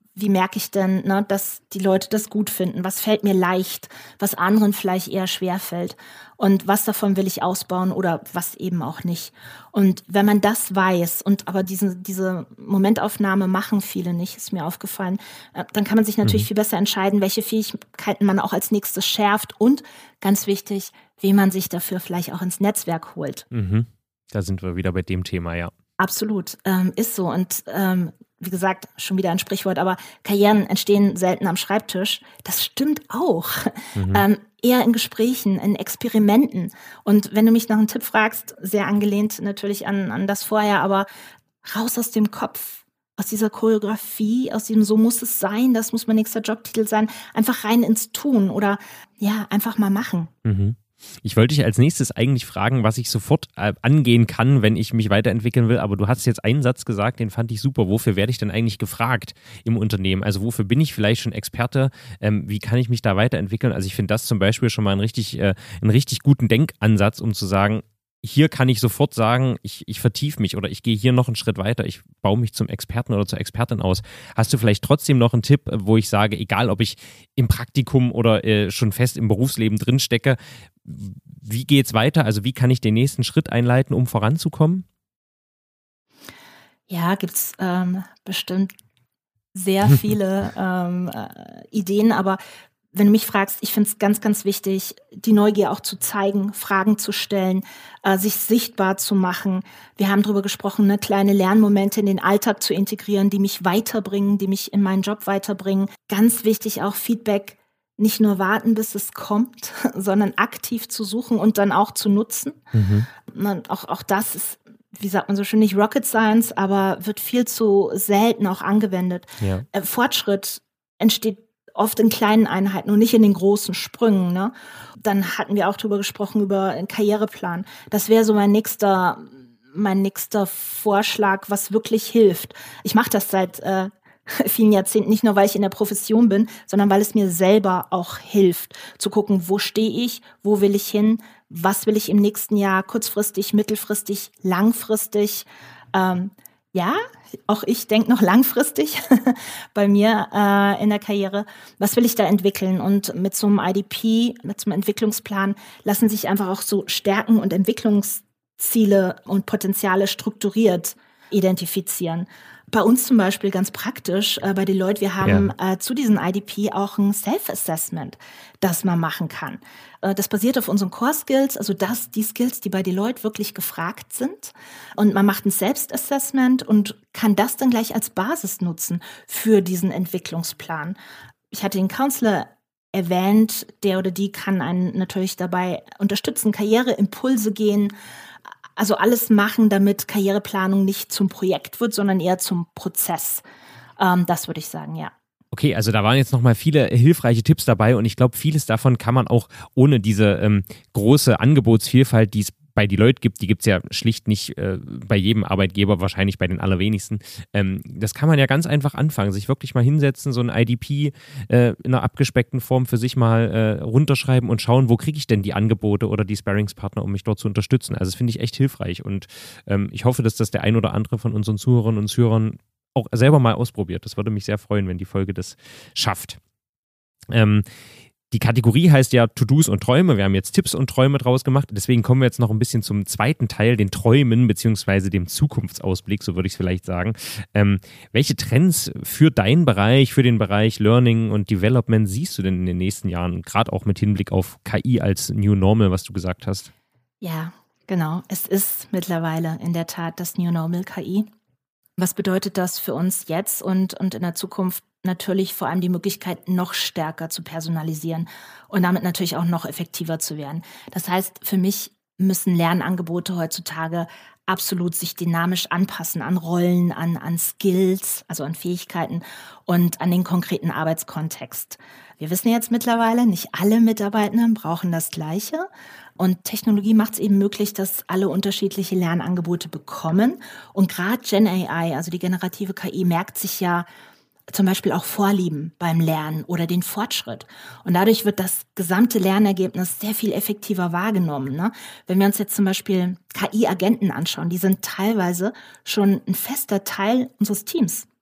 wie merke ich denn, ne, dass die Leute das gut finden? Was fällt mir leicht, was anderen vielleicht eher schwer fällt? Und was davon will ich ausbauen oder was eben auch nicht? Und wenn man das weiß und aber diese Momentaufnahme machen viele nicht, ist mir aufgefallen, dann kann man sich natürlich viel besser entscheiden, welche Fähigkeiten man auch als nächstes schärft und ganz wichtig, wie man sich dafür vielleicht auch ins Netzwerk holt. Da sind wir wieder bei dem Thema, ja. Absolut, ist so. Und wie gesagt, schon wieder ein Sprichwort, aber Karrieren entstehen selten am Schreibtisch. Das stimmt auch. Eher in Gesprächen, in Experimenten. Und wenn du mich nach einem Tipp fragst, sehr angelehnt natürlich an das vorher, aber raus aus dem Kopf, aus dieser Choreografie, aus diesem so muss es sein, das muss mein nächster Jobtitel sein, einfach rein ins Tun oder ja, einfach mal machen. Ich wollte dich als nächstes eigentlich fragen, was ich sofort angehen kann, wenn ich mich weiterentwickeln will, aber du hast jetzt einen Satz gesagt, den fand ich super. Wofür werde ich denn eigentlich gefragt im Unternehmen? Also wofür bin ich vielleicht schon Experte? Wie kann ich mich da weiterentwickeln? Also ich finde das zum Beispiel schon mal einen richtig guten Denkansatz, um zu sagen, hier kann ich sofort sagen, ich vertiefe mich oder ich gehe hier noch einen Schritt weiter, ich baue mich zum Experten oder zur Expertin aus. Hast du vielleicht trotzdem noch einen Tipp, wo ich sage, egal ob ich im Praktikum oder schon fest im Berufsleben drin stecke, wie geht's weiter? Also wie kann ich den nächsten Schritt einleiten, um voranzukommen? Ja, gibt's bestimmt sehr viele Ideen, aber wenn du mich fragst, ich finde es ganz, ganz wichtig, die Neugier auch zu zeigen, Fragen zu stellen, sich sichtbar zu machen. Wir haben darüber gesprochen, ne, kleine Lernmomente in den Alltag zu integrieren, die mich weiterbringen, die mich in meinen Job weiterbringen. Ganz wichtig auch Feedback, nicht nur warten, bis es kommt, sondern aktiv zu suchen und dann auch zu nutzen. Und auch das ist, wie sagt man so schön, nicht Rocket Science, aber wird viel zu selten auch angewendet. Ja. Fortschritt entsteht oft in kleinen Einheiten und nicht in den großen Sprüngen. Ne? Dann hatten wir auch darüber gesprochen, über einen Karriereplan. Das wäre so mein nächster Vorschlag, was wirklich hilft. Ich mache das seit vielen Jahrzehnten, nicht nur, weil ich in der Profession bin, sondern weil es mir selber auch hilft, zu gucken, wo stehe ich, wo will ich hin, was will ich im nächsten Jahr, kurzfristig, mittelfristig, langfristig. Ja, auch ich denke noch langfristig bei mir in der Karriere. Was will ich da entwickeln? Und mit so einem IDP, mit so einem Entwicklungsplan lassen sich einfach auch so Stärken und Entwicklungsziele und Potenziale strukturiert identifizieren. Bei uns zum Beispiel ganz praktisch, bei Deloitte, wir haben zu diesem IDP auch ein Self-Assessment, das man machen kann. Das basiert auf unseren Core-Skills, also die Skills, die bei Deloitte wirklich gefragt sind. Und man macht ein Selbst-Assessment und kann das dann gleich als Basis nutzen für diesen Entwicklungsplan. Ich hatte den Counselor erwähnt, der oder die kann einen natürlich dabei unterstützen, Karriereimpulse gehen, also alles machen, damit Karriereplanung nicht zum Projekt wird, sondern eher zum Prozess. Das würde ich sagen, ja. Okay, also da waren jetzt nochmal viele hilfreiche Tipps dabei und ich glaube, vieles davon kann man auch ohne diese große Angebotsvielfalt, die es bei Deloitte gibt, die gibt es ja schlicht nicht bei jedem Arbeitgeber, wahrscheinlich bei den allerwenigsten. Das kann man ja ganz einfach anfangen, sich wirklich mal hinsetzen, so ein IDP in einer abgespeckten Form für sich mal runterschreiben und schauen, wo kriege ich denn die Angebote oder die Sparringspartner, um mich dort zu unterstützen. Also das finde ich echt hilfreich und ich hoffe, dass das der ein oder andere von unseren Zuhörerinnen und Zuhörern auch selber mal ausprobiert. Das würde mich sehr freuen, wenn die Folge das schafft. Die Kategorie heißt ja To-Dos und Träume. Wir haben jetzt Tipps und Träume draus gemacht. Deswegen kommen wir jetzt noch ein bisschen zum zweiten Teil, den Träumen bzw. dem Zukunftsausblick, so würde ich es vielleicht sagen. Welche Trends für deinen Bereich, für den Bereich Learning und Development siehst du denn in den nächsten Jahren, gerade auch mit Hinblick auf KI als New Normal, was du gesagt hast? Ja, genau. Es ist mittlerweile in der Tat das New Normal KI. Was bedeutet das für uns jetzt und in der Zukunft? Natürlich vor allem die Möglichkeit, noch stärker zu personalisieren und damit natürlich auch noch effektiver zu werden. Das heißt, für mich müssen Lernangebote heutzutage absolut sich dynamisch anpassen an Rollen, an Skills, also an Fähigkeiten und an den konkreten Arbeitskontext. Wir wissen jetzt mittlerweile, nicht alle Mitarbeitenden brauchen das Gleiche. Und Technologie macht es eben möglich, dass alle unterschiedliche Lernangebote bekommen. Und gerade Gen AI, also die generative KI, merkt sich ja zum Beispiel auch Vorlieben beim Lernen oder den Fortschritt. Und dadurch wird das gesamte Lernergebnis sehr viel effektiver wahrgenommen. Ne? Wenn wir uns jetzt zum Beispiel KI-Agenten anschauen, die sind teilweise schon ein fester Teil unseres Teams.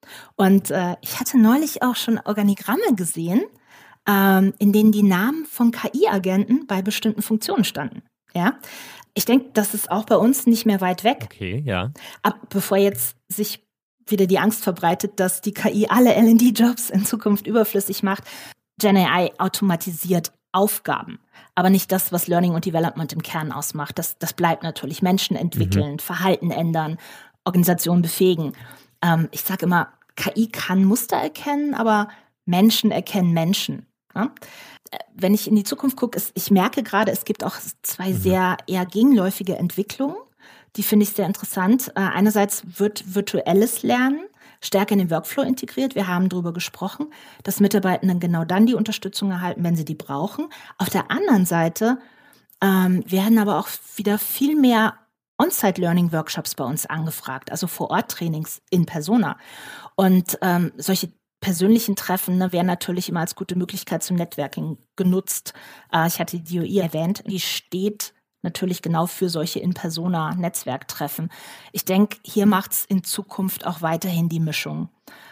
Und ich hatte neulich auch schon Organigramme gesehen, in denen die Namen von KI-Agenten bei bestimmten Funktionen standen. Ja, ich denke, das ist auch bei uns nicht mehr weit weg. Okay, ja. Bevor jetzt sich wieder die Angst verbreitet, dass die KI alle L&D-Jobs in Zukunft überflüssig macht. GenAI automatisiert Aufgaben, aber nicht das, was Learning und Development im Kern ausmacht. Das bleibt natürlich. Menschen entwickeln, Verhalten ändern, Organisationen befähigen. Ich sage immer, KI kann Muster erkennen, aber Menschen erkennen Menschen. Ja? Wenn ich in die Zukunft gucke, ich merke gerade, es gibt auch zwei sehr eher gegenläufige Entwicklungen. Die finde ich sehr interessant. Einerseits wird virtuelles Lernen stärker in den Workflow integriert. Wir haben darüber gesprochen, dass Mitarbeitenden genau dann die Unterstützung erhalten, wenn sie die brauchen. Auf der anderen Seite werden aber auch wieder viel mehr On-Site-Learning-Workshops bei uns angefragt, also Vor-Ort-Trainings in Persona. Und solche persönlichen Treffen werden natürlich immer als gute Möglichkeit zum Networking genutzt. Ich hatte die DOI erwähnt, die steht natürlich genau für solche In-Persona-Netzwerktreffen. Ich denke, hier macht es in Zukunft auch weiterhin die Mischung.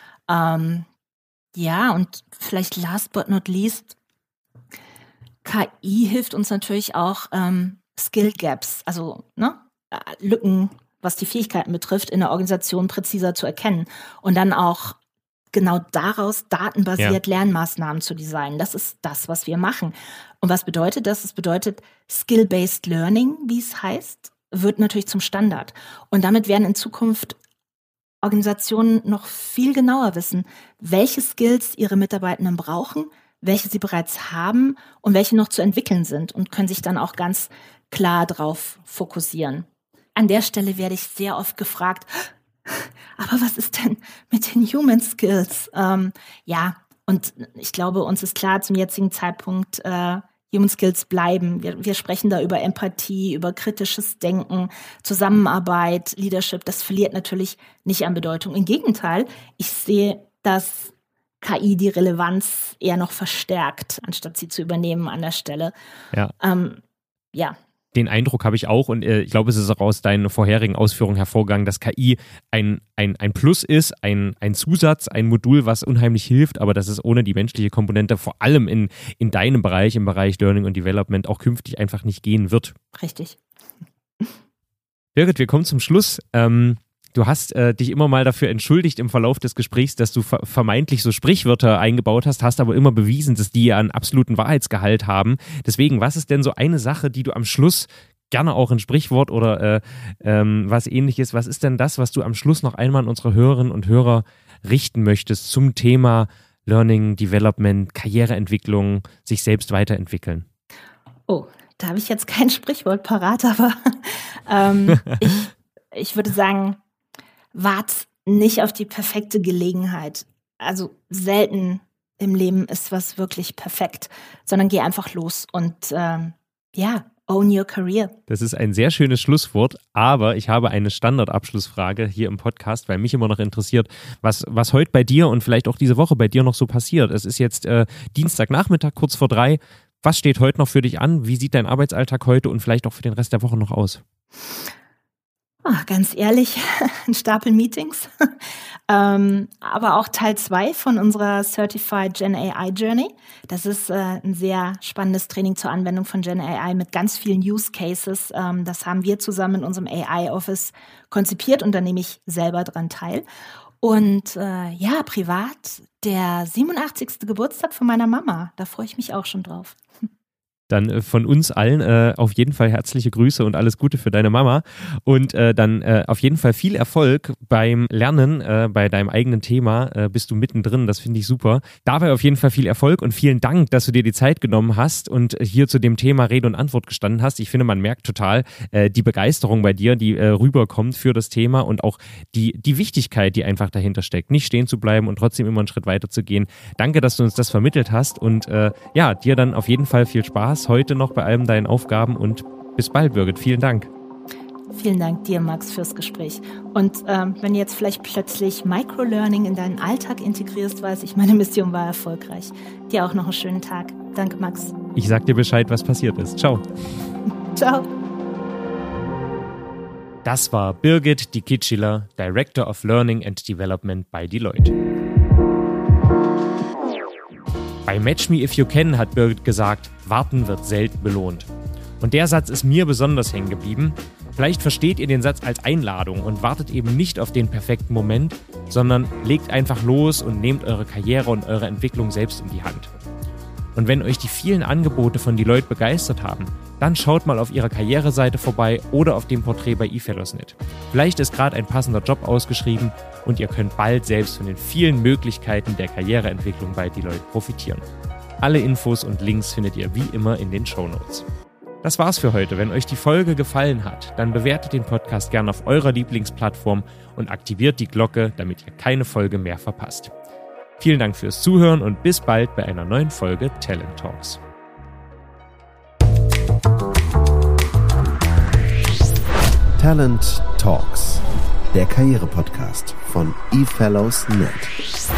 Ja, und vielleicht last but not least, KI hilft uns natürlich auch, Skill Gaps, also Lücken, was die Fähigkeiten betrifft, in der Organisation präziser zu erkennen und dann auch genau daraus datenbasiert Lernmaßnahmen zu designen. Das ist das, was wir machen. Und was bedeutet das? Es bedeutet, Skill-Based Learning, wie es heißt, wird natürlich zum Standard. Und damit werden in Zukunft Organisationen noch viel genauer wissen, welche Skills ihre Mitarbeitenden brauchen, welche sie bereits haben und welche noch zu entwickeln sind und können sich dann auch ganz klar darauf fokussieren. An der Stelle werde ich sehr oft gefragt, aber was ist denn mit den Human Skills? Ja, und ich glaube, uns ist klar zum jetzigen Zeitpunkt, Human Skills bleiben. Wir sprechen da über Empathie, über kritisches Denken, Zusammenarbeit, Leadership. Das verliert natürlich nicht an Bedeutung. Im Gegenteil, ich sehe, dass KI die Relevanz eher noch verstärkt, anstatt sie zu übernehmen an der Stelle. Ja. Ja. Den Eindruck habe ich auch und ich glaube, es ist auch aus deinen vorherigen Ausführungen hervorgegangen, dass KI ein Plus ist, ein Zusatz, ein Modul, was unheimlich hilft, aber dass es ohne die menschliche Komponente vor allem in deinem Bereich, im Bereich Learning und Development auch künftig einfach nicht gehen wird. Richtig. Birgit, wir kommen zum Schluss. Du hast dich immer mal dafür entschuldigt im Verlauf des Gesprächs, dass du vermeintlich so Sprichwörter eingebaut hast aber immer bewiesen, dass die ja einen absoluten Wahrheitsgehalt haben. Deswegen, was ist denn so eine Sache, die du am Schluss gerne auch ein Sprichwort oder was Ähnliches, was ist denn das, was du am Schluss noch einmal an unsere Hörerinnen und Hörer richten möchtest zum Thema Learning, Development, Karriereentwicklung, sich selbst weiterentwickeln? Oh, da habe ich jetzt kein Sprichwort parat, aber ich würde sagen, wart nicht auf die perfekte Gelegenheit. Also selten im Leben ist was wirklich perfekt, sondern geh einfach los und own your career. Das ist ein sehr schönes Schlusswort, aber ich habe eine Standardabschlussfrage hier im Podcast, weil mich immer noch interessiert, was heute bei dir und vielleicht auch diese Woche bei dir noch so passiert. Es ist jetzt Dienstagnachmittag, kurz vor 3. Was steht heute noch für dich an? Wie sieht dein Arbeitsalltag heute und vielleicht auch für den Rest der Woche noch aus? Ganz ehrlich, ein Stapel Meetings, aber auch Teil 2 von unserer Certified Gen AI Journey. Das ist ein sehr spannendes Training zur Anwendung von Gen AI mit ganz vielen Use Cases. Das haben wir zusammen in unserem AI Office konzipiert und da nehme ich selber dran teil. Und privat der 87. Geburtstag von meiner Mama. Da freue ich mich auch schon drauf. Dann von uns allen auf jeden Fall herzliche Grüße und alles Gute für deine Mama und dann auf jeden Fall viel Erfolg beim Lernen, bei deinem eigenen Thema bist du mittendrin, das finde ich super. Dabei auf jeden Fall viel Erfolg und vielen Dank, dass du dir die Zeit genommen hast und hier zu dem Thema Rede und Antwort gestanden hast. Ich finde, man merkt total die Begeisterung bei dir, die rüberkommt für das Thema und auch die Wichtigkeit, die einfach dahinter steckt, nicht stehen zu bleiben und trotzdem immer einen Schritt weiter zu gehen. Danke, dass du uns das vermittelt hast und dir dann auf jeden Fall viel Spaß heute noch bei allem deinen Aufgaben und bis bald, Birgit. Vielen Dank. Vielen Dank dir, Max, fürs Gespräch. Und wenn du jetzt vielleicht plötzlich Microlearning in deinen Alltag integrierst, weiß ich, meine Mission war erfolgreich. Dir auch noch einen schönen Tag. Danke, Max. Ich sag dir Bescheid, was passiert ist. Ciao. Ciao. Das war Birgit Dikitschiller, Director of Learning and Development bei Deloitte. Bei Match Me If You Can hat Birgit gesagt, Warten wird selten belohnt. Und der Satz ist mir besonders hängen geblieben. Vielleicht versteht ihr den Satz als Einladung und wartet eben nicht auf den perfekten Moment, sondern legt einfach los und nehmt eure Karriere und eure Entwicklung selbst in die Hand. Und wenn euch die vielen Angebote von Deloitte begeistert haben, dann schaut mal auf ihrer Karriereseite vorbei oder auf dem Porträt bei eFellowsNet. Vielleicht ist gerade ein passender Job ausgeschrieben und ihr könnt bald selbst von den vielen Möglichkeiten der Karriereentwicklung bei Deloitte profitieren. Alle Infos und Links findet ihr wie immer in den Shownotes. Das war's für heute. Wenn euch die Folge gefallen hat, dann bewertet den Podcast gerne auf eurer Lieblingsplattform und aktiviert die Glocke, damit ihr keine Folge mehr verpasst. Vielen Dank fürs Zuhören und bis bald bei einer neuen Folge Talent Talks. Talent Talks, der Karriere-Podcast von eFellowsNet.